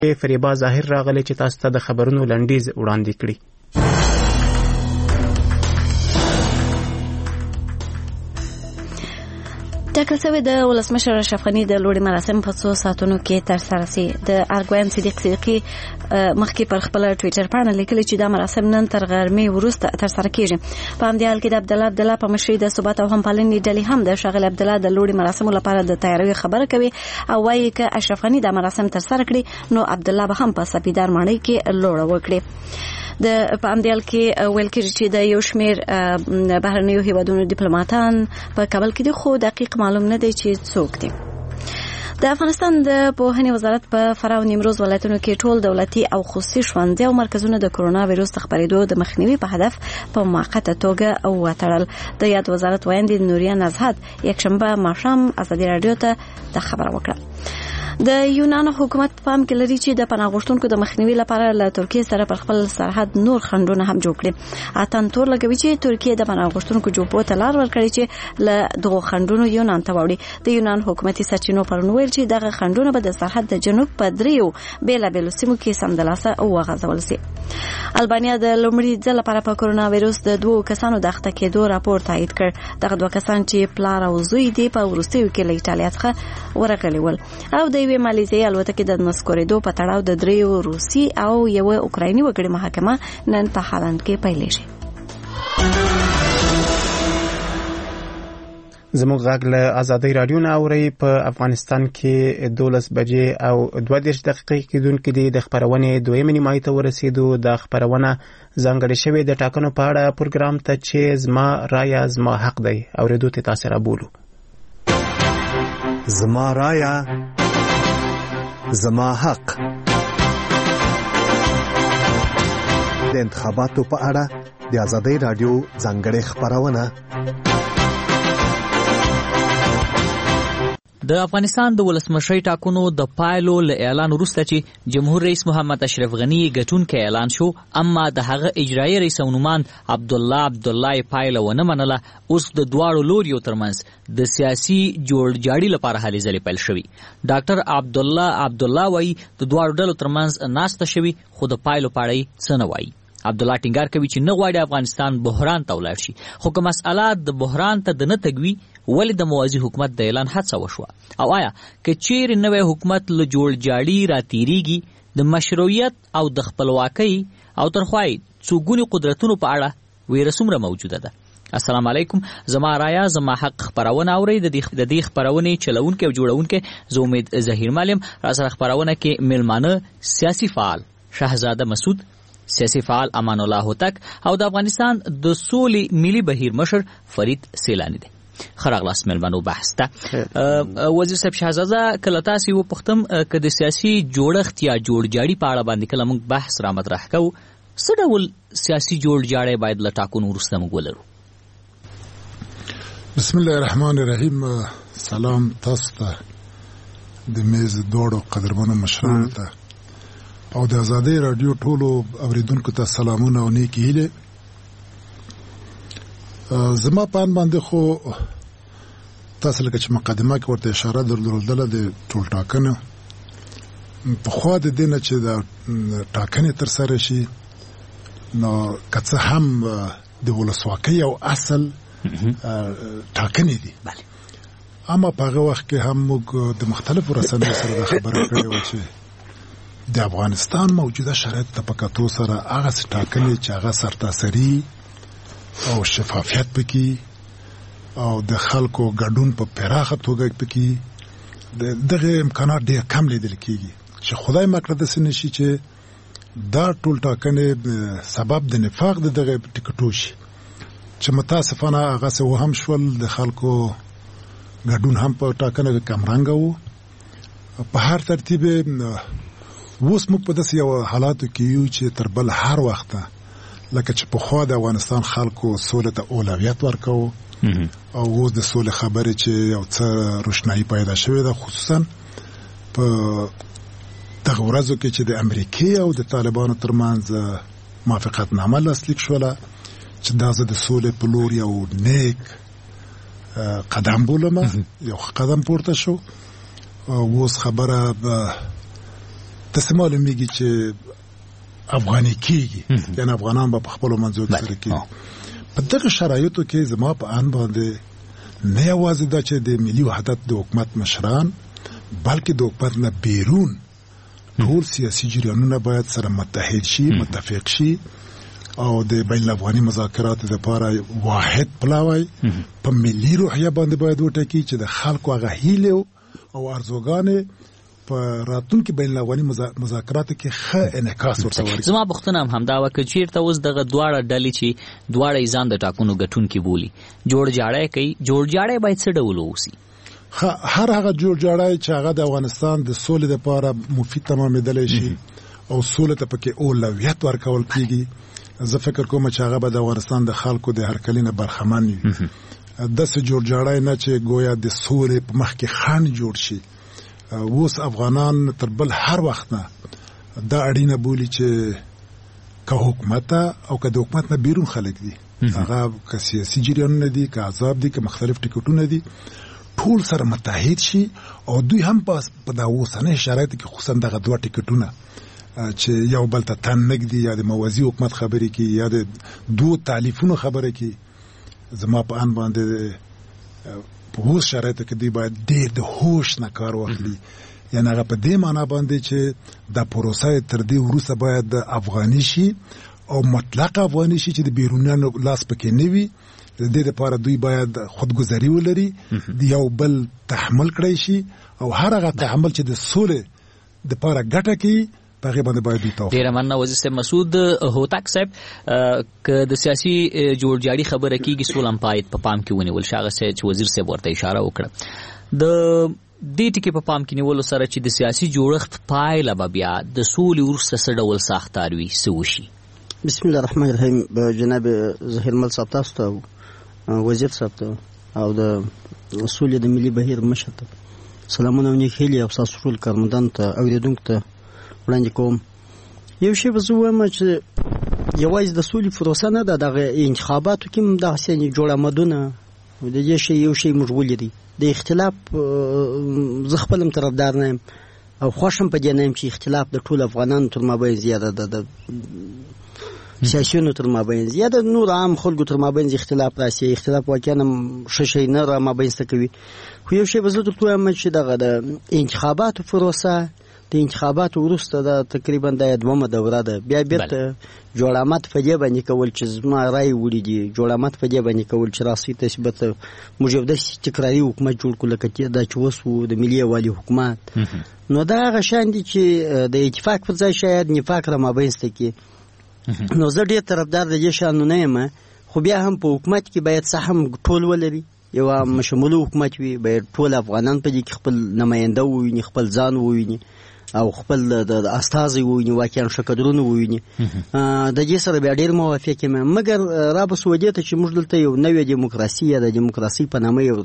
فریبا ظاهر راغلی چې تاسو ته د خبرونو لنډیز وړاندې کړي. ټاکل شوی د ولسمشر اشرف غني د لوړي مراسم په 2 ساعتونو کې ترسره شي. د ارګوان صدیقي مخکې پر خپل ټوئیټر باندې لیکلي چې دا مراسم نن تر غرمې وروسته ترسره کیږي. په همدې حال کې د عبدالله په مشرۍ د ثبات او همپالنې ډلې هم د شاغل عبدالله د لوړي مراسمو لپاره د تیاری خبره کوي او وایي چې اشرف غني د مراسم ترسره کړي نو عبدالله به هم په سپیدار ماڼۍ کې لوړه وکړي. د پاندیال کې ویل کېږي چې د یو شمېر بهرنیو هیوادونو ډیپلوماټان په کابل کې دي خو دقیق معلوم نه دی چې څوک دي. د افغانستان د پوهنې وزارت په فراه او نیمروز ولایتونو کې ټول دولتي او خصوصي ښوونځي او مرکزونه د کرونا وایروس خپرېدو د مخنیوي په هدف په موقته توګه وتړل. د یاد وزارت وایندې نوریا نزهت یکشنبه ماښام ازادي راډیو ته د خبره وکړه. د یونان حکومت پام کې لري چې د پناه غوښتونکو د مخنیوي لپاره له ترکیه سره پر خپل سرحد نور خنډونه هم جوړ کړي. اتن تور لګوي چې ترکیه د پناه غوښتونکو جوپو ته لار ورکړي چې له دغو خنډونو یونان ته واوړي. د یونان حکومتي سرچینو پرون ویل چې دغه خنډونه به د سرحد د جنوب په 3 بیلابیلو سیمو کې سمدلاسه وغځول شي. البانیا د لومړي ځل لپاره په کرونا وایروس د 2 کسانو د اخته کېدو راپور تایید کړ. دغه 2 کسان چې پلار او زوی دی په وروستیو کې له ایټالیا څخه ورغلي ول او د مالیزیا الوتکې د مسکورېدو په تړاو د 3 روسي او یو اوکرایني وګړي محاکمه نن په هالند کې پیلېږي. زموږ غږ له ازادي رادیو نه اوري. په افغانستان کې 12 بجې او 22 دقیقې کېدونکې دي. د خبرونې دویمه نیمایي ته ورسېدو. د خبرونه ځانګړې شوې د ټاکنو په اړه پروګرام ته چې زما رایا زما حق دی اورېدو ته تاسو را بولو. زما رایا زما حق د انتخاباتو په اړه د ازادي رادیو ځانګړې خبرونه. د افغانستان د ولسمشرۍ ټاکنو د پایلو له اعلان وروسته چې جمهور رئیس محمد اشرف غني ګټونکی اعلان شو، اما د هغه اجرایي رئیس ونومان عبدالله پایله ونه منله. اوس د دواړو لوریو ترمنځ د سیاسي جوړجاړي لپاره هلې ځلې پیل شوي. ډاکټر عبدالله وایي د دواړو ډلو ترمنځ ناسته شوي خو د پایلو په اړه څه نه وایي. عبدالله ټینګار کوي چې نه غواړي افغانستان بحران ته ولاړ شي، خو که مسئله د بحران ته د نه تګوي ولې د موازي حکومت د اعلان هڅه وشوه او آیا که چیرې نوی حکومت له جوړجاړي راتیریږي د مشروعیت او د خپلواکۍ او ترخوای څوګوني قدرتونو په اړه ویره څومره موجوده ده. السلام علیکم. زما رایا زما حق خبرونه اوري. د دې خبرونه چلونکو او جوړونکو زه امید ظهیر مالم را سره خبرونه کې ملمانه سیاسي فعال شهزاده مسعود، سیاسي فعال امان الله هوتک او د افغانستان د سولې ملي بهیر مشر فرید سیلانی دي. خراغلاس ملمنو بحث ته وزیر صاحب شهزاده کله تاسو و پختم ک د سیاسي جوړښت یا جوړجاړي په اړه باندې کله موږ بحث را مطرح کوو، څه ډول سیاسي جوړجاړي باید له ټاکنو وروسته موږ ولرو؟ بسم الله الرحمن الرحیم. سلام تاسو ته د میز دوړو قدرمنو مشرانو ته او د ازادي رادیو ټولو اوریدونکو ته سلامونه او نیکی هیله. زما پان باندې خو تاسو لکه چې مقدمه کې ورته اشاره درلودله د ټول ټاکنو په خوا د دینه چې د ټاکنې تر سره شي نو کڅه هم د ولسواکۍ او اصل ټاکنې دي. اما په هغه وخت کې هم موږ د مختلفو رسنیو سره د خبرې کړې و چې د افغانستان موجوده شرایط ته په کتو سره هغه ټاکنې چې هغه سرتاسري او شفافیت پکې او د خلکو ګډون په پراخه توګه پکې دغه امکانات ډېر کم لیدل کېږي چې خدای مکړه داسې نشي چې دا ټول ټاکنې سبب د نفاق دغه ټکټو شي چې متاسفانه هغه څه وهم شول. د خلکو ګډون هم په ټاکنه کې کمرنګه وو. په هر ترتیب اوس موږ په داسې یو حالاتو کې یو چې تر بل هر وخت لکه چې په خوا د افغانستان خلکو سولې ته اولویت ورکوو او اوس د سولې خبرې چې یو څه روښنايي پیدا شوې ده، خصوصا په دغه ورځو کې چې د امریکای او د طالبانو ترمنځ موافقتنامه لاسلیک شوله چې دا زه د سولې په لور یو نیک قدم بولم، یو قدم پورته شو. اوس خبره تاسو معلومیږي چې افغاني کېږي یعنی افغانان به په خپلو منځو کې سره کېږي. په دغه شرایطو کې زما په آن باندې نه یوازې دا چې د ملي وحدت د حکومت مشران بلکې د حکومت نه بیرون ټول سیاسي جریانونه باید سره متحد شي، متفق شي او د بین الافغاني مذاکراتو لپاره واحد پلاوی په ملي روحیه باندې باید وټاکي چې د خلکو هغه هیله او ارزوګانې په راتلونکي بین الافغاني مذاکراتو کې ښه انعکاس ورته ورکړي. زما پوښتنه هم همدا وه که چېرته اوس دغه دواړه ډلې چې دواړه یې ځان د ټاکنو ګټونکي بولي جوړجاړی کوي، جوړجاړی باید څه ډول واوسي؟ هر هغه جوړجاړی چې هغه د افغانستان د سولې لپاره مفید تمامېدلی شي او سولې ته پکې اولویت ورکول کېږي، زه فکر کوم چې هغه به د افغانستان د خلکو د هرکلي نه برخمن وي. داسې جوړجاړی نه چې گویا د سولې په مخ کې خنډ جوړ شي. اوس افغانان تر بل هر وخت نه دا اړینه بولي چې که حکومت او که د حکومت نه بیرون خلک دي، هغه که سیاسي جریانونه دي، که احزاب دي، که مختلف ټکټونه دي، ټول سره متحد شي او دوی هم په دا اوسنۍ شرایطو کې خصوصا دغه دوه ټکټونه چې یو بل ته تن نږدي یا د موازي حکومت خبرې کوي یا د دوه تالیفونو خبرې کوي، زما په ان باندې په اوس شرایطو کې دوی باید ډېر د هوش نه کار واخلي. یعنې هغه په دې معنا باندې چې دا پروسه تر دې وروسته باید د افغاني شي او مطلق افغاني شي چې د بیرونیانو لاس پکې نه وي. د دې لپاره دوی باید خودګذري ولري، د یو بل تحمل کړی شي او هر هغه تحمل چې د سولې لپاره ګټه کوي په هغې باندې باید دوی توافق. ډېره مننه وزیر صاحب. مسعود هوتک صاحب، که د سیاسي جوړجاړي خبره کېږي سوله هم باید په پام کې ونیول شي، هغه چې وزیر صاحب ورته اشاره وکړه. د دې ټکي په پام کې نیولو سره چې د سیاسي جوړښت پایله به بیا د سولې وروسته څه ډول ساختار وي، څه وشي؟ بسم الله الرحمن الرحیم. جناب ظهیرمل صاحب تاسو ته، وزیر صاحب ته او د سولې د ملي بهیر مشر ته سلامونه او نیک هیلې او ستاسو ټول کارمندانو ته اورېدونکو ته وړاندې کوم. یو شی به زه ووایم چې یوازې د سولې پروسه نه ده، دغه انتخاباتو کې هم داسې جوړ آمدونه د دې شی یو شی موږ ولیدی. د اختلاف زه خپل هم طرفدار نه یم او خوښ هم په دې نه یم چې اختلاف د ټولو افغانانو تر مابین زیاده ده، د سیاسیونو تر مابین زیاده، نور عام خلکو تر مابین اختلاف راسي. اختلاف واقعا هم ښه شی نه را مابینسته کوي. خو یو شی به زه درته ووایم چې دغه د انتخاباتو پروسه د انتخاباتو وروسته دا تقریبا دا دومره دوره ده، بیا بیرته جوړامت په دې باندې کول چې زما رای وړي دي، جوړامت په دې باندې کول چې راسي تثبت موږ یو داسې تکراري حکومت جوړ کړو لکه دا چې اوس و د ملي یووالي حکومت. نو دا هغه شیان دي چې د اتفاق پر ځای شاید نفاق را مابینسته کړي. نو زه ډېر طرفدار د دې شیانو نه یم، خو بیا هم په حکومت کې باید څه هم ټول ولري، یو مشموله حکومت وي، باید ټول افغانان په دې کې خپل نماینده وویني، خپل ځان وویني او خپل د استازي وویني، واقعا ښه کدرونه وویني. د دې سره بیا ډېر موافق یم. مګر رابسو دې ته چې موږ دلته یو نوې دیموکراسي یا د دیموکراسي په نامه یو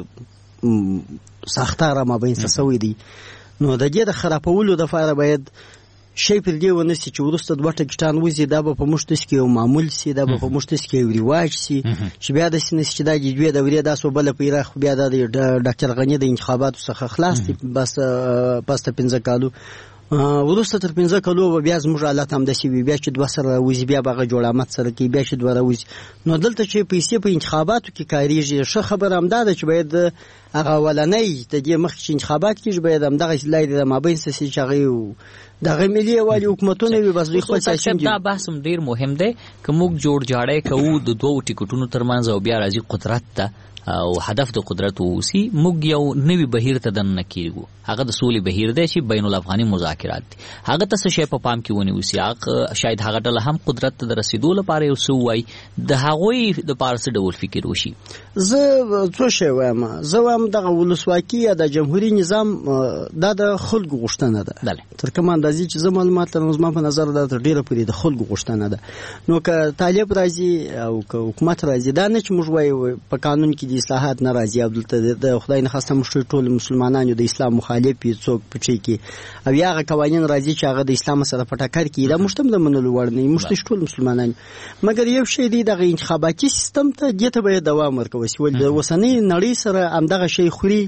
ساختار مابینسته سوی دی، نو د دې د خرابولو دپاره باید شی پر دې ونه سي چې وروسته دوه ټکټان وځي، دا به په موږ داسې کې یو معمول سي، دا به په موږ داسې کې یو رواج سي چې بیا داسې نه سي چې دا د دوې دورې دا سو بله پیراخ بیا دا د ډاکټر غني د انتخاباتو څخه خلاص دي بس د 15 کالو وروسته تر 15 کالو به بیا زموږ حالت همداسې وي، بیا چې دوه سره راوځي بیا به هغه جوړامت سره کوي، بیا چې دوه راوځي. نو دلته چې پیسې په انتخاباتو کې کارېږي، ښه خبره همدا ده چې باید هغه اولنۍ د دې مخکې چې انتخابات کېږي باید همدغه لارې د مابینسته سي چې هغه دغه ملي یووالي حکومتونه وي، بس دوی خپل سیاسي دي. دا بحث هم ډېر مهم دی که موږ جوړجاړی کوو د دوو ټکټونو ترمنځ او بیا راځي قدرت ته او هدف د قدرت ووسي، موږ یو نوي بهیر ته دننه کېږو، هغه د سولې بهیر دی چې بین الافغاني مذاکرات دي. هغه ته څه شی په پام کې ونیوسي، شاید هغه ډله هم قدرت ته د رسېدو لپاره یو څه ووایي، د هغوی دپاره څه ډول فکر وشي؟ زه څو شی وایم. زه وایم دغه ولسواکي یا د جمهوري نظام دا د خلکو غوښتنه ده، تر کومه اندازې چې زه معلومات لرم زما په نظر دا تر ډېره پورې د خلکو غوښتنه ده. نو که طالب راځي او که حکومت راځي، دا نه چې موږ وایو په قانون کې د اصلاحات نه راځي او دلته د خدای نخواسته موږ ټول مسلمانان یو د اسلام مخالف یو څوک پچې کې او یا هغه قوانین راځي چې هغه د اسلام سره په ټکر کې، دا موږ ته د منلو وړ نه، موږ ټول مسلمانان. مګر یو شی دی دغه انتخاباتي سیستم ته دې ته باید دوام ورکوي، ولې د اوسنۍ نړۍ سره همدغه شی خوري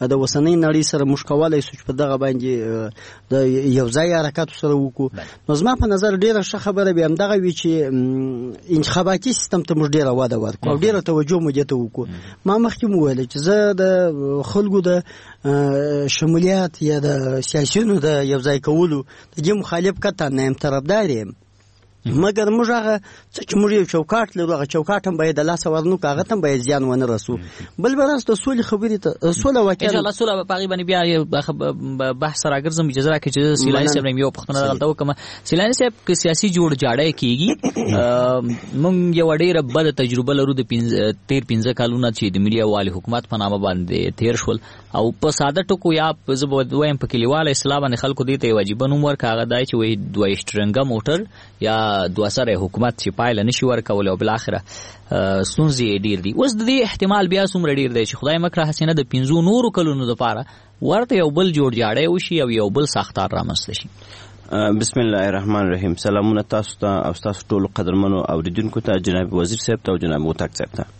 د وسنۍ نړۍ سره موږ کولای شو چې په دغه باندې د یو ځای حرکت سره وکړو. نو زما په نظر ډیره ښه خبره به همدغه وي چې انتخاباتي سیستم ته موږ ډیره وده ورکړو او ډیره توجه مو دې ته وکړو. ما مخکې وویل چې زه د خلکو د شمولیت یا د سیاسیونو د یو ځای کولو د دې مخالف کته نه یم، طرفدار یم، مګر موږ هغه څه چې موږ یو چوکاټ لرو هغه چوکاټ هم باید د لاسه ورنو که هغه ته هم باید زیان ونه رسو. بل به راست د سولې خبرې ته سوله واقعا انشاءالله سوله به په هغې باندې بیا بحث راګرځم. اجازه راکړئ چې سیلاني صاحب نه یو پوښتنه دلته وکړم. سیلاني صاحب که سیاسي جوړجاړی کېږي، موږ یوه ډېره بده تجربه لرو د تېر 15 کالونه چې د ملي یووالي حکومت په نامه باندې تېر شول، او په ساده ټکو یا زه به وایم په کلیواله اصطلاح باندې خلکو دې ته یو عجیبه نوم ورکړه، هغه دا چې وایي دوه شټرنګه موټر یا دوه سره حکومت چې پایله نشي ورکولی او بالاخره ستونزې یې ډېر دي. اوس د دې احتمال بیا څومره ډېر دی چې خدای مکړه حسینه د 15 نورو کلونو دپاره ورته یو بل جوړجاړی وشي او یو بل ساختار رامنځته شي؟ بسم الله الرحمن الرحیم. سلامونه تاسو ته او تاسو ټولو قدرمنو اوریدونکو ته، جناب وزیر صاحب ته او جناب موتک صاحب ته.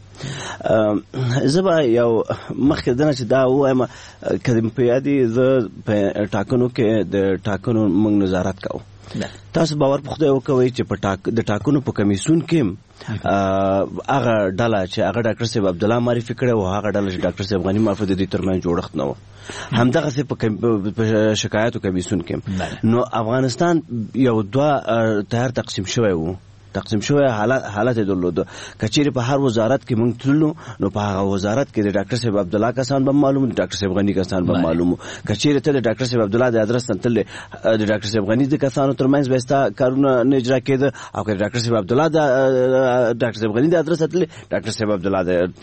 زه به یو مخکې دنه چې دا ووایم که مې په یاد وي زه په ټاکنو کې د ټاکنو موږ نظارت کوو. تاسو باور په خدای وکوئ چې د ټاکنو په کمیسیون کې هغه ډله چې هغه ډاکټر صاحب عبدالله معرفي کړی و، هغه ډله چې ډاکټر صاحب غني معرفي د دې ترمنځ جوړښت نه و، همدغسې په شکایاتو کمیسیون کې. نو افغانستان یو دوه تیار تقسیم شوی و، تقسیم شوی حالت درلوده. کچېرې په هر وزارت کې موږ تللو نو په هغه وزارت کې د ډاکټر صاحب عبدالله کسان به معلوم، د ډاکټر صاحب غني کسان به معلوم. کچېرې ته د ډاکټر صاحب عبدالله د ادرس نه تللی، د ډاکټر صاحب غني د کسانو ترمنځ به ستا کارونه نه اجرا کېده، او که د ډاکټر صاحب عبدالله د ډاکټر صاحب غني د ادرس نه تللی، ډاکټر صاحب عبدالله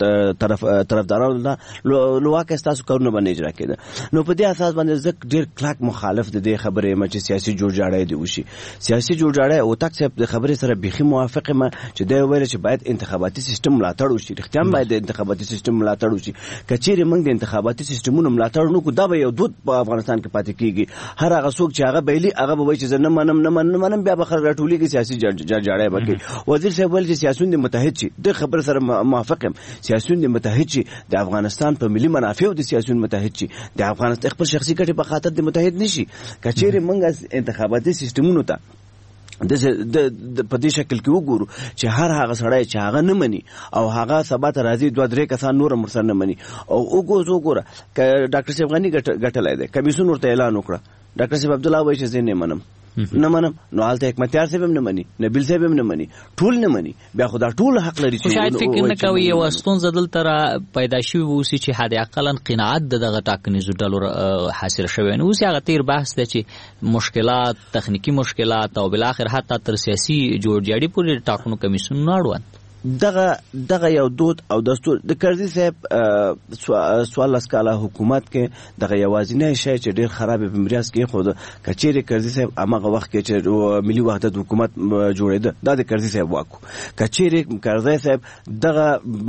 د طرفدارانو نه لواقع ستاسو کارونه به نه اجرا کېده. نو په دې اساس باندې زه ډېر کلک مخالف د دې خبرې یم چې سیاسي جوړجاړی دې وشي. سیاسي جوړجاړی اوتک صاحب د خبرې سره بیخي موافق یم چې دا ویل چې باید انتخاباتي سیستم ملاتړ وشي. رښتیا باید د انتخاباتي سیستم ملاتړ وشي. کچېرې موږ د انتخاباتي سیستمونو ملاتړ نکړو دا به یو دود په افغانستان کې پاتې کیږي. هر هغه څوک چې هغه بیلي هغه به وایي چې زه نه منم بیا به خلک راټولېږي سیاسي جوړجاړی به کوي. وزیر صاحب ویل چې سیاسیون دې متحد شي. د خبرې سره موافق یم. سیاسیون دې متحد شي، د افغانستان په ملي منافعو د سیاسیون متحد شي، د افغانستان خپل شخصي ګټې په خاطر دې متحد نشي. کچېرې موږ انتخاباتي سیستمونو ته د په دې شکل کې وګورو چې هر هغه سړی چې هغه نه مني او هغه سبا ته راځي 2-3 کسان نور هم ورسره نه مني او وګوره که ډاکټر صاحب غني ګټلی دی، کمیسیون ورته اعلان وکړه، ډاکټر صاحب عبدالله وایي چې زه نه منم، نو هلته حکمتیار صاحب هم نه مني، نبیل صاحب هم نه مني، ټول نه مني. بیا خو دا ټول حق لري چې شاید فکر نه کوي یوه ستونزه دلته را پیدا شوي اوسي چې حد اقلا قناعت د دغه ټاکنیزو ډلو حاصل شوی نه اوسي. هغه تیر بحث دی چې مشکلات، تخنیکي مشکلات او بالاخر حتی تر سیاسي جوړجاړي پورې ټاکنو کمیسیون نه اړوند. دغه یو دود او دستور د کرزي صاحب سوال کاله حکومت کې دغه یوازینی شی چې ډیر خراب په مریاض کې خو کچېرې کرزي صاحب هغه وخت کې چې ملي وحدت حکومت جوړېده دا د کرزي صاحب واکو. کچېرې کرزي صاحب دغه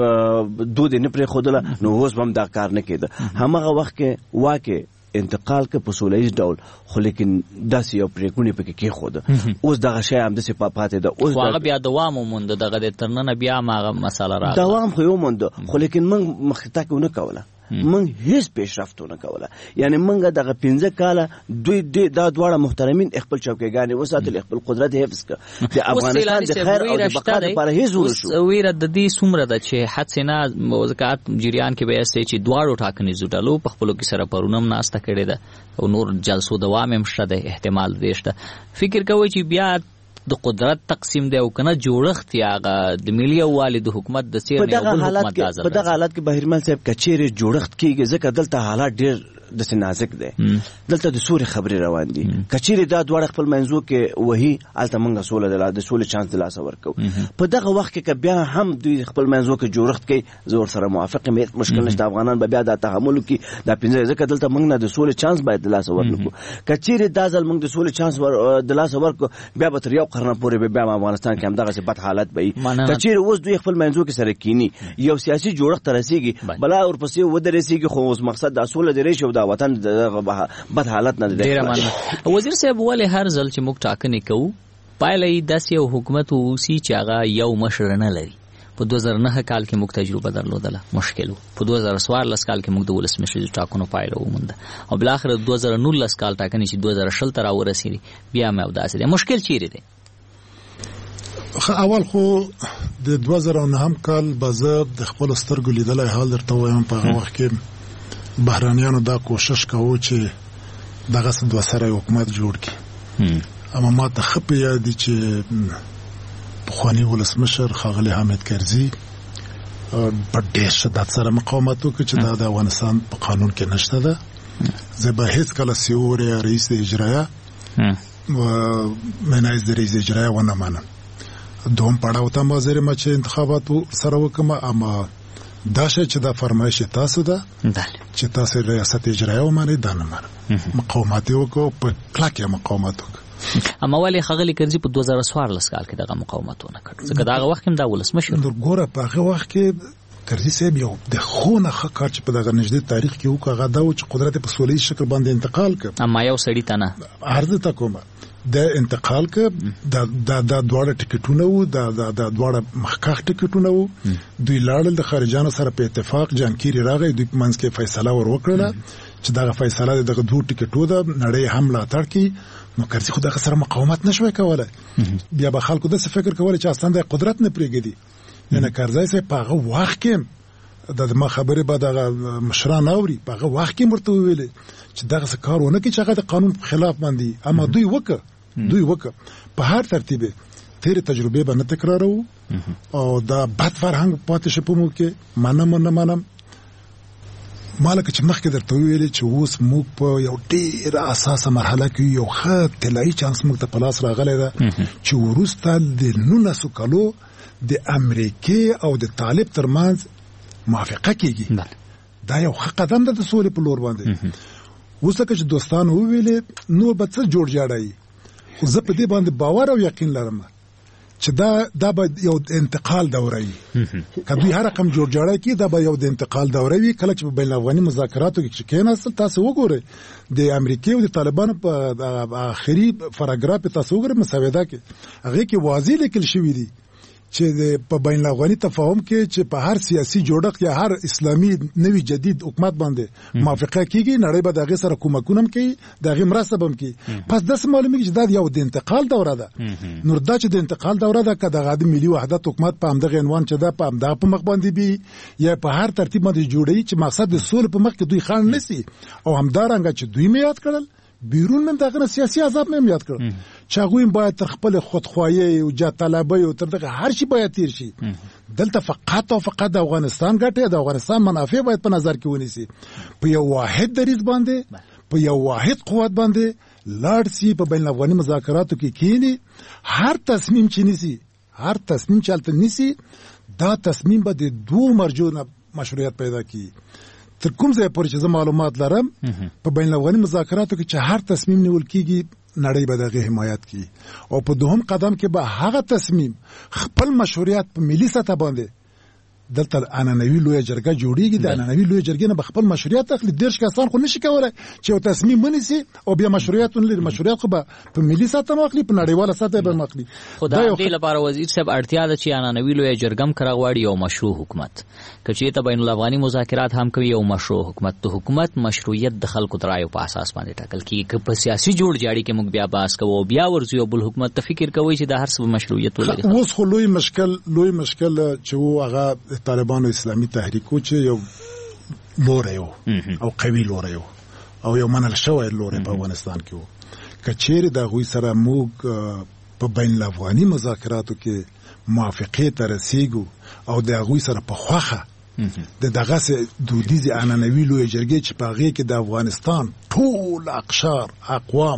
دود نه پرې خودله نو اوس هم دا کار نه کېده. هغه وخت کې واکه انتقال که په سوله ایز ډول خو لیکن داسې یو پرېکونې پکې کېښوده. اوس دغه شی همداسې پاتې ده. اوس هغه بیا دوام ومونده، دغه د تر ننه بیا هم هغه مسله راغله. دوام خو یې ومونده خو لیکن موږ مخکې تګ ونه کوله، موږ هیڅ پیشرفت ونه کوله. یعنی موږ دغه 15 کاله دوی دا دواړه محترمین خپل چوکیګانې وساتل، خپل قدرت حفظ کړ. د افغانستان د خیر او د بقا لپاره هیڅ ونه شو. ویره د دې څومره ده چې حد نه وزکات جریان کې به یې چې دواړو ټاکنیزو ډلو په خپلو کې سره پرونه هم ناسته کړې ده او نور جلسو دوام هم شته، د احتمال دې شته. فکر کوئ چې بیا د قدرت تقسیم دی او کنه جوړښت یا د ملي یووالي د حکومت د څیر نه یو بل حکومت تازه. په دغه حالت کې بهرمل صاحب کچېرې جوړښت کېږي ځکه دلته حالات ډېر داسې نازک دی، دلته د سولې خبرې روان دي. کچېرې دا دواړه خپل منځو کې وهي هلته موږ سوله د سولې چانس د لاسه ورکوو. په دغه وخت کې که بیا هم دوی خپل منځو کې جوړښت کوي زه ورسره موافق یم، هېڅ مشکل نشته. افغانان به بیا دا تحمل وکړي دا 15 ځکه دلته موږ نه د سولې چانس باید د لاسه ورنکړو. کچېرې دا ځل موږ د سولې چانس د لاسه ورکړو بیا به تر یو قرنه پورې به بیا افغانستان کې همدغسې بد حالت به وي. کچېرې اوس دوی خپل منځو کې سره کینی یو سیاسي جوړښت ته رسېږي بلا ورپسې ودرېږي، خو اوس مقصد دا سوله دې راشي او دا وطن بد حالت نه دی. وزیر صاحب ولې هر ځل چې موږ ټاکنې کوو پایله یې داسې یو حکومت اوسي چې هغه یو مشر نه لري، په 2009 کال کې موږ تجربه درلودله مشکل په 2014 کال کې موږ د ولسمشر ټاکنو پایله ومونده او بل اخر 2019 کال ټاکنې چې 2020 ته راورسېدي بیا مې اوداسه دي مشکل چیرې دی. اول خو د 2009 کال بازه د خپل سترګو لیدلای حال درته وایم په هغه وخت کې بهرانيانو دا کوشش کاوه چې دغه دوه سره حکومت جوړ کړي. اما ما ته خپه یاد دي چې پخوانی ولسمشر ښاغلی حامد کرزي په ډېر شدت سره مقاومت وکړ چې دا د افغانستان په قانون کې نشته ده. زه به هیڅ کله سیوري رئیس اجرایه و منایز د رئیس اجرایه ونه منم. دوم پړاو ته مازره ما چې انتخاباتو سره وکم اما دا شی چې دا فرمایش تاسو ده چې تاسو ریاست اجرایه ومنئ دا نه منم. مقاومت وکړو په کلکه مقاومت وکړو. اما ولی ښاغلی کرزي په 2014 کال کې دغه مقاومتونه کړ ځکه دا وخت هم دا ولسمشر ګوره په هغه وخت کې کرزي صاحب یو د خونه کار چې په دغه نږدې تاریخ کې وکړ هغه دا چې قدرت په سولې شکل باندې انتقال کړ. اما یو سړی ته نه عرض تا کومه د انتقال ک د دواړه ټیکټونه وو د دواړه مخکخ ټیکټونه وو دوی لاړل د خارجانو سره په اتفاق جانکيري راغی دوی منځ کې فیصله ور وکړه چې دغه فیصله دغه دوه ټیکټو د نړۍ حمله تر کې نو کرزي خو دغه سره مقاومت نشوي کولای. بیا به خلکو د څه فکر کولای چې اصلا د قدرت نه پریږدي نه کرزي سه په هغه وخت کې د ما خبره به د مشران اوري په هغه وخت کې مرته ویلې چې دغه کارونه کې چې هغه د قانون خلاف باندې اما دوی وکړه په هر ترتیبه تیر تجربه به نه تکرارو او دا بد فرهنګ پاتې شپمو کې منم مالک چې مخکې درته ویلې چې اوس موږ په یو ډېر اساسه مرحله کې یو ښه طلایي چانس موږ ته پلاس راغلی ده چې وروسته د 19 کالو د امریکای او د طالب ترمنځ موافقه کیږي. دا یو ښه قدم ده د سولې په لور باندې. اوس که چې دوستانو وویلې نور به څه جوړ جاړی زه په دې باندې باور او یقین لرم چې دا به یو انتقال دوره وي. کله هر رقم جوړ جاړی کی دا به یو د انتقال دوره وي. کله چې بین الافغاني مذاکراتو کې کېناست تاسو وګورئ د امریکای او د طالبانو په آخري پاراګراف تاسو وګورئ مسوده کې هغه کې واضح لیکل شوی دی چې په بین الافغاني تفاهم کې چې په هر سیاسي جوړښت یا هر اسلامي نوي جدید حکومت باندې موافقه کیږي نړۍ به دغه سره کومکونه کوي دغه مرسته به کوي. پس د معلومه چې دا یو د انتقال دوره ده. نور دا چې د انتقال دوره ده کله د ملي وحدت حکومت په همدغه عنوان چې دا په همدغه په مخ باندې بي یا په هر ترتیب باندې جوړي چې مقصد د سولې په مخ کې دوی خان نسی او همدارنګه چې دوی میاد کړل بیرون من دغه سیاسي عذاب مې یاد کړ چې هغه باید تر خپل خودخواهی او جا طلبي او تر دغه هر شي باید تیر شي. دلته فقط د افغانستان ګټه د افغانستان منافع باید په نظر کې ونیسي. په یو واحد دریځ باندې په یو واحد قوت باندې لاړ سي په بین الافغاني مذاکراتو کې کینی هر تصمیم چې نيسي هر تصمیم چې الته نيسي دا تصمیم به د دوه مرجو مشروعیت پیدا کړي. تر کوم ځای پورې چې معلومات لرم په بین الافغاني مذاکراتو کې چې هر تصمیم نیول کیږي نړۍ به دغه حمایت کوي او په دوهم قدم کې به هغه تصمیم خپل مشروعیت په ملي سطح باندې دلته عنعنوي لوی جرګه جوړیږي د عنعنوي لوی جرګې نه خپل مشروعیت اخلي. ډېر کسان خو نشي کولای چې یو تصمیم ونیسي او بیا مشروعیت ولري. مشروعیت خو به په ملي سطح واخلي په نړیواله سطح به واخلي. خدای دې لپاره وزیر صاحب اړتیا ده چې عنعنوي لوی جرګم کرا غواړي یو مشروع حکومت کچې ته بین الافغاني مذاکرات هم کوي یو مشروع حکومت. د حکومت مشروعیت د خلکو د رایو په اساس باندې ټاکل کیږي. که په سیاسي جوړ جاړي کې موږ بیا باس کوو بیا ورځو بل حکومت ته فکر کوي چې د هر څه مشروعیت ولري. اوس خو لوی مشکل چې هغه طالبانو اسلامي تحریکو چې یو لوري او قوي لوري او یو منل شوی لوري په افغانستان کې وو. کچېره د غوي سره موږ په بین الافغاني مذاکراتو کې موافقه ته رسیدو او د غوي سره په خوخه دغه دودیز عنعنوي لوی جرګې چې په هغه کې د افغانستان ټول اقشار اقوام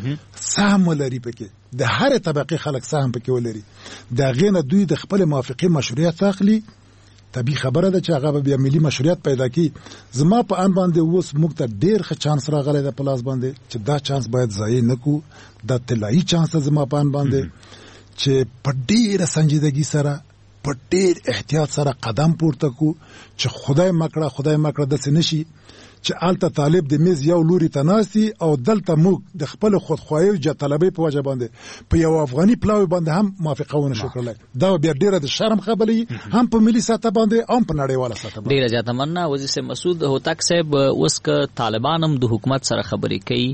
سهم لري پکې د هر طبقه خلک سهم پکې ولري د غینه دوی د خپل موافقه مشروعیت اخلي. طبي خبره ده چې هغه بیا ملي مشروعیت پیدا کی. زما په ان باندې اوس موږ ته ډېر ښه چانس راغلی د پلاس باندې چې دا چانس باید ضایع نکو. دا طلایي چانس زما په ان باندې چې په ډېره سنجیدګي سره په ډېر احتیاط سره قدم پورته کو چې خدای مکړه داسې نشي چې آلته طالب د میز یو لوري ته ناستي او دلته موږ د خپل خودخواهي او جطلبۍ په وجه باندې په یو افغاني پلاوي باندې هم موافقه ونه شو کړلی. دا بیا ډېره د شرم خبرې هم په ملي سطح باندې هم په نړیواله سطح باندې. ډېره زیاته مننه وزیر صاحب. مسعود هوتک صاحب، اوس که طالبان هم د حکومت سره خبرې کوي،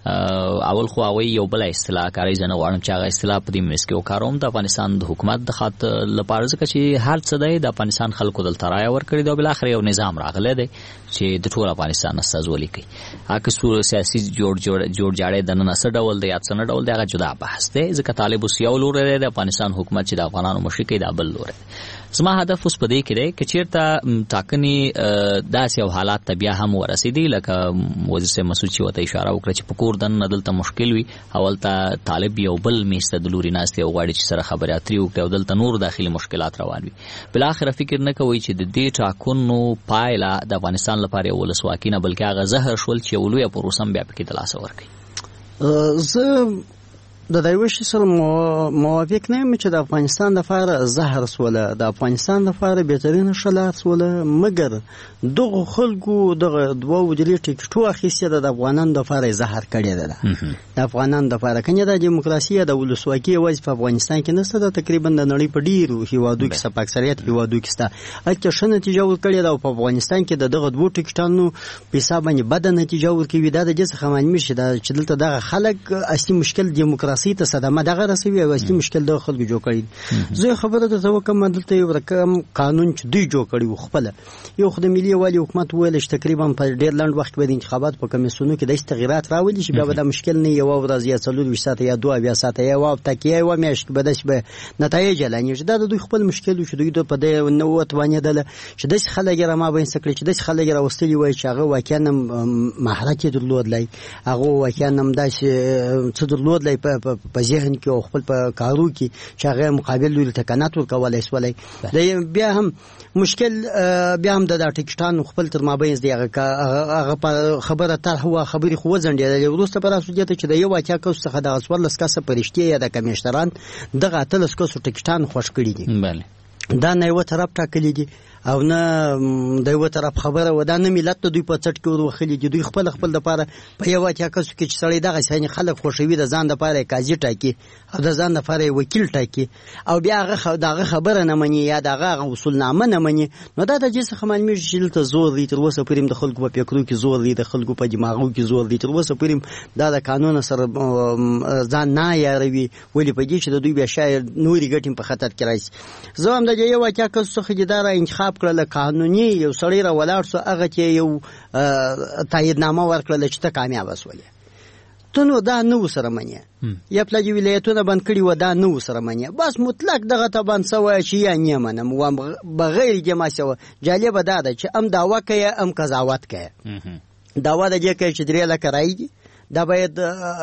اول خو هغوی یو بله اصطلاح کاروي، زه نه غواړم چې هغه اصطلاح په دې منځ کې وکاروم، د افغانستان د حکومت د خاطر لپاره، ځکه چې هر څه دی د افغانستان خلکو دلته رایه ورکړې ده او بالاخره یو نظام راغلی دی چې د ټول افغانستان استازولي کوي. هغه که سیاسي جوړجاړی دننه څه ډول دی یا څه نه ډول دی هغه جدا بحث دی، ځکه طالب اوس یو لوری دی، د افغانستان حکومت چې د افغانانو مشري کوي دا بل لوری دی. زما هدف اوس په دې کې دی که چېرته ټاکنې داسې یو حالات ته بیا هم ورسېدي لکه وزیر صاحب مسعود چې ورته اشاره وکړه چې په کور دننه دلته مشکل وي او هلته طالب یو بل میز ته د لوري ناست دی او غواړي چې سره خبرې اترې وکړي او دلته نور داخلي مشکلات روان وي، بالاخره فکر نه کوئ چې د دې ټاکنو پایله د افغانستان لپاره یو ولسواکي نه بلکې هغه زهر شول چې یو لویه پروسه هم بیا پکې د لاسه ورکوي؟ زه د دې شي سره موافق نه یم چې د افغانستان لپاره زهر سوله، د افغانستان لپاره بهترینه شلار سوله، مګر دغه خلکو دغه دوه درې ټیکټو اخیسته د افغانانو لپاره زهر کړی ده. د افغانانو لپاره کنه د دیموکراسي د ولسواکي وځ په افغانستان کې نشته، د تقریبا د نړۍ په ډیرو هیوادو کې په اکثریت هیوادو کې سته اته ښه نتیجه ورکړې ده او په افغانستان کې دغه دوه ټیکټانو په حساب باندې بد نتیجه ورکوي. دا د جس خمانمي شي دا چې دلته دغه خلک اصلي مشکل دیموکراسي ته صدمه دغه رسوي او اصلي مشکل د خلکو جوړ کړي. زه خبره ته وکم دلته یو رقم قانون چې دوی جوړ کړي خپل یو خدای ملي والی حکومت ویل چې تقریبا په ډیر لاند وخت کې د انتخابات په کمیسیونو کې د تغیرات راولي چې بیا د مشکل نه یو ورځ یا څلور ساعت یا دوه بیا ساعت یا واو تکیه و میاشت به داس به نتایج لانی چې دا د دوی خپل مشکل چې دوی په دې نو وتوانې دل چې د خلک را ما بین سکړي چې د خلک را وستلی وای چې هغه واقعا مهارت درلودلای، هغه واقعا هم داس څه درلودلای په ذهن کې او خپل په کارو کې چې هغه مقابل لري تکنات ورکولای سولای. بیا هم مشکل بیا هم د ټیکټانو خپل تر مابین دی هغه خبره تر هوا خبري خو ځنډي وروسته پر اساس چې د یو واقعیا کوس څخه د اسور لسکاسه پرشتي یا د کمیشنران دغه اتلس کوس ټیکټان خوش کړی دي. بله دا نه یو طرف ټاکلي دي او نه د یو طرف خبره و دا نه ملت دوی په چټ کې وروخلي دي، دوی خپل د لپاره په یو واقعیا کوس کې چې سړی دغه څنګه خلک خوشوي د ځان لپاره قاضي ټاکي او د ځان لپاره وکیل ټاکي او بیا هغه خبره نه مني یا دغه اصول نامه نه مني، نو دا د جس خمانمي شیل ته زور دی تر اوسه پریم د خلکو په فکرو کې زور دی، د خلکو په دماغو کې زور دی، تر اوسه پریم دا د قانون سره ځان نه یاروي ولې په دې چې د دوی بیا شاید نوري ګټم په خطر کې راځي. زه هم د یو واقعیا کوس څخه جدار انتخاب کړل قانوني یو سړی را ولاړ سو هغه چې یو تاییدنامه ورکړل چې ته کامیاب وسولې ته نو دا نو سره منی یا پلاجی ولایتونه بند کړي و دا نو سره منی بس مطلق دغه ته بند سوای چې یا نه منم و بغیر جما سو جالب ده چې ام داوا کوي ام قضاوت کوي. داوا د دې کوي چې درې لکه راي دي دا باید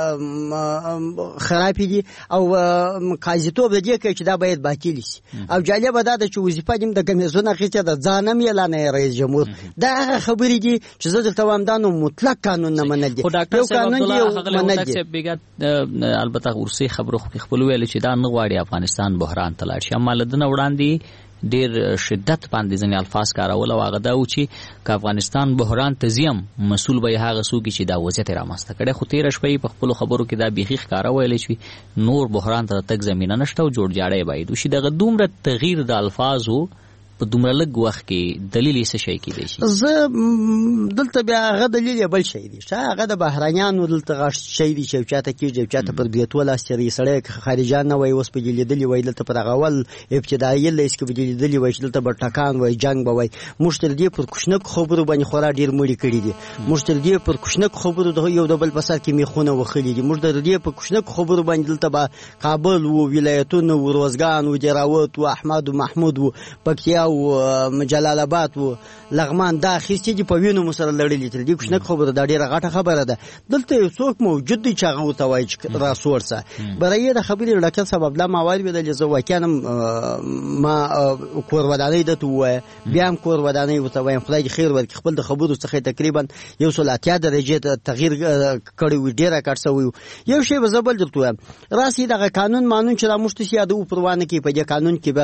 خرابې دي او قاضیتوب د دې کوي چې دا باید باطل شي او جالب ده چې وظیفه دې د کمیسیون اخیسته د ځانم اعلان رئیس جمهور دا خبرې دي چې زه دلته وامدانو مطلق قانون نه منل دي. یو قانون دی منل دي البته ورسي خبرو خپل ویل چې دا نه غواړي افغانستان بحران ته لاړ شي، اما لدنه وړاندې ډیر شدت باندې ځنې الفاظ کارول او هغه دا و چې افغانستان بحران تزیم مسؤل به هغه څوک چې دا وضعیت رامنځته کړي، خو تیر شپې په خپل خبرو کې دا بیخي ښکارا ویل چې نور بحران ته تک زمينه نشته او جوړ جاړی باید وشي. دغه دومره تغییر د الفاظو په دومره لږ وخت کې دلیل یې څه شي کېدی شي؟ زه دلته بیا هغه دلیل بل شي دي چې هغه د بهرانيانو دلته غش شي دي چې چاته کېږي چاته پر بیتول استری سړی خارجان نه وای اوس په لیدلی وای دلته پر غول ابتدایي لیس کې لیدلی وای دلته بر ټکان وای جنگ بوي مشتل دی پر کوشنک خبرو باندې خورا ډیر مړی کړی دي، مشتل دی پر کوشنک خبرو د یو د بل په سر کې میخونه وخلی دي، مشتل دی پر کوشنک خبرو باندې دلته با کابل او ولایتونو او روزګان او جراوت او احمد او محمود او پکتیا او جلال آباد او لغمان دا اخیستي دي په وینو سره لړلې تل دي کوښنه خبره دا ډیره غټه خبره ده دلته یو څوک موجود دي چې هغه وتوای چې را سورسه برای د خبرې ډاکټر صاحب لا موارد بدل زه واکانم ما کور ودانې د تو بیا هم کور ودانې وتوای خدای خیر ورکړي خپل د خبرو څخه تقریبا 180 درجه تغییر کړی وي ډیره کار شوی یو شی به زبل درته راسي دغه قانون چې را مشت سیاده او پروانه کې په دې قانون کې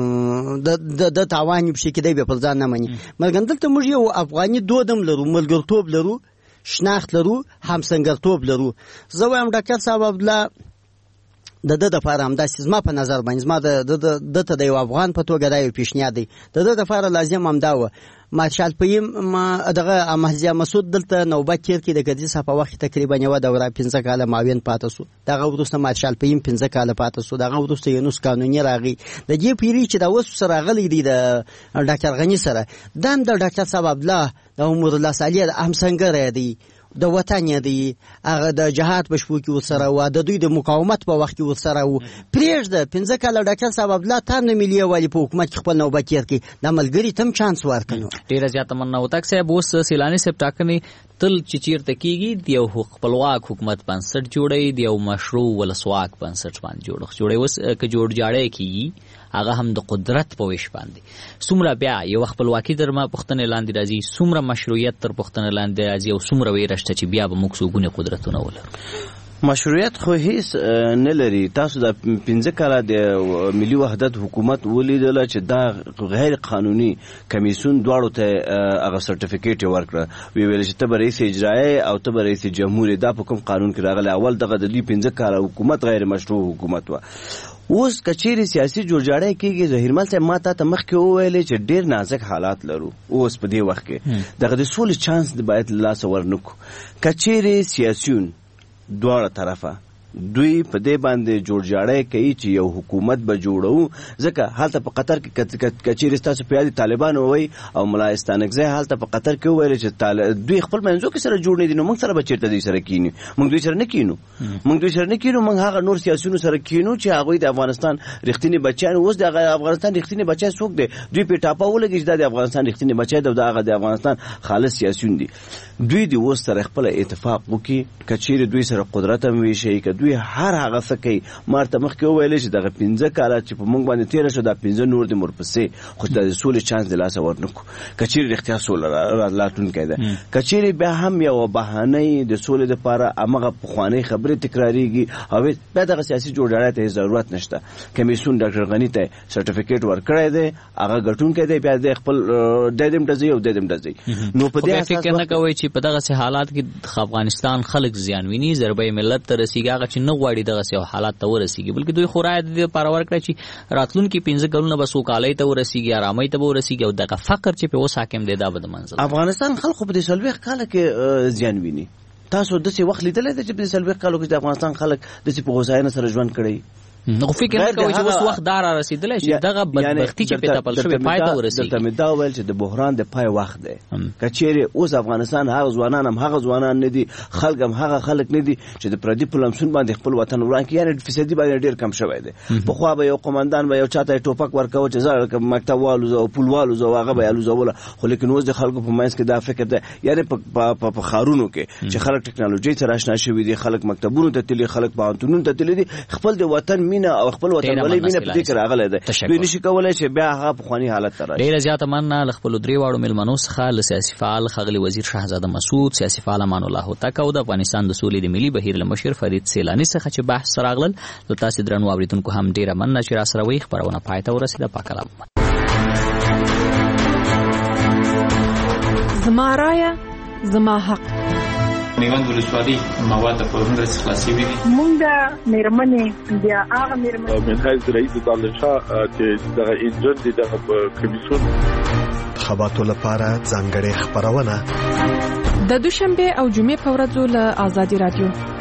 به د تاوان بشي کې دی په ځان نه مني مګندلته موږ یو افغاني دودم لرو ملګرتوب لرو شناخت لرو همسنګرتوب لرو زه وایم ډاکټر صاحب عبدالله د لپاره همداسې زما په نظر باندې زما د ته د یو افغان په توګه دا یو پیشنهاد دی د لپاره لازم همدا و مارشال پیم دغه محزیا مسعود دلته نوبت تیر کې د ګدي صفه وخت تقریبا یو دوره 15 کال ماوین پاتې سو دغه ورسته مارشال پیم 15 کال پاتې سو دغه ورسته یونس قانوني راغی د دې پیری چې دا وس سره غلي دی د ډاکټر غنی سره دم د ډاکټر صاحب عبدالله د عمر الله صالح هم څنګه دی د وطن دی هغه د جهاد په شپو کې وسره و د دوی د مقاومت په وخت کې وسره و پریږده 15 کال ډاکټر صاحب عبدالله تان ملي والی په حکومت کې خپل نوبت تیر کې د ملګری تم چانس ورکړو ډیره زیاته مننه وتاک صاحب اوس سیلانی صاحب ټاکنې تل چې چیرته کیږي د یو خپلواک حکومت بنسټ جوړي د یو مشروع ولسواک بنسټ باندې جوړي اوس که جوړ جاړی کیږي هغه هم د قدرت په ویش باندې څومره بیا یو خپلواکي در ما پښتنه لاندې راځي څومره مشروعیت تر پښتنه لاندې راځي او څومره ویرشته چې بیا به موږ څوګونه قدرتونه ولرو مشروعیت خو هیڅ نه لري تاسو د 15 کاله د ملي وحدت حکومت ولیدل چې دا غیر قانوني کمیسیون دواړو ته هغه سرټیفیکیټ ورکړه ویل چې ته رئیس اجرایی او ته رئیس جمهوریت دا په کوم قانون کې راغلی اول دغه د 15 کاله حکومت غیر مشروع حکومت و اوس کچېری سیاسي جوړجاړی کېږي ظهیرمل صاحب ما ته مخکې وویلې چې ډېر نازک حالات لرو اوس په دې وخت کې دغه د سولې چانس د باید لاس ورنکو کچېری سیاسيون دواړه طرفه دوی په دې باندې جوړجاړی کوي چې یو حکومت به جوړو ځکه حالت په قطر کې کچېری تاسو په یاد طالبان وای او ملا استانکزی حالت په قطر کې ویل چې دوی خپل منځو کې سره جوړ نه دي نو موږ سره به چیرته دوی سره کینی موږ دوی سره نه کینو موږ هغه نور سیاسيونو سره کینو چې هغه د افغانستان رښتینی بچیان اوس د افغانستان رښتینی بچی څوک دي دوی په ټاپه ولګي چې د افغانستان رښتینی بچی د هغه د افغانستان خالص سیاسيون دي دوی د اوس سره خپل اتفاق وکړي کچېری دوی سره قدرت هم ویشي دوی هر هغه څه کوي مارته مخکې ویل چې دغه 15 کاله چې په موږ باندې تیر شو دا 15 نور د مرپسې خو د سولې چانس د لاس ورنکو کچېری اختیار سول راتلون کېده کچېری به هم یو بهانه د سولې لپاره امغه پخوانی خبره تکراریږي او به دغه سیاسي جوړجاړی ته ضرورت نشته کمیسیون ډاکټر غنی ته سرټیفیکیټ ورکړی دی هغه غټون کېده بیا د خپل ددم دزي او ددم دزي نو په دې اساس نه کوي چې په دغه حالات کې افغانستان خلک زیان ویني ضربه ملت ته رسیږي هغه چې نه غواړي دغه سیو حالات ته ورسیږي بلکې دوی خورای د پرور کړی چې راتلونکي 15 کلونه به سوکالۍ ته ورسیږي آرامۍ ته ورسیږي او دغه فقر چې په اوس حاکم دی دا به د منځل افغانستان خلکو په دې سلويخ کاله کې زیان ویني تاسو د څه وخت لیدل چې په دې سلويخ کالو کې د افغانستان خلک د څه په غوښاینه سره ژوند کړي نو فکر نه کوي چې اوس وخت دار رسیدلای شي دغه بدبختی چې په تپل شوی پای ته ورسیږي دلته مدا ویل چې د بحران د پای وخت دی کچېری اوس افغانستان هغه ځوانان هم هغه ځوانان نه دي خلک هم هغه خلک نه دي چې د پردي پلمسون باندې خپل وطن وران کې یعنی فیصدي باندې ډیر کم شوی دی په خو به یو قومندان به یو چاته ټوپک ورکاو چې زړه مکتب والو او پولوالو زو هغه به الوزول خو لیکن اوس د خلکو په منځ کې دا فکر دی یعنی په خارونو کې چې خلک ټکنالوژي سره آشنا شوي دي خلک مکتبونو ته تللي خلک پوهنتونونو ته تللي دي خپل د وطن مینه او خپل وطن ولې مینه په دې کې راغله ده دوی نشي کولای چې بیا هغه په خواني حالت ته راشي ډیره زیاته مننه خپل درې واړو ملمنو څخه سیاسي فعال خغلی وزیر شهزاده مسعود سیاسي فعال امان الله هوتک او د افغانستان د سولې د ملي بهیر لمشر فرید سیلانی څخه چې بحث راغلل د تاسو درنو اوریدونکو هم ډیره مننه چې را سره وي خبرونه پای ته ورسیده پاکلام زما رایه زما حق میوند ولسوالۍ مواد په ورنډه خلاصي وي مونږ د میرمنې بیا هغه میرمنې من حیث رئیس دالشاه چې دغه انجن دي دغه کمیسیون خبرو لپاره ځانګړې خبرونه د دوشنبه او جمعې په ورځو له آزادي رادیو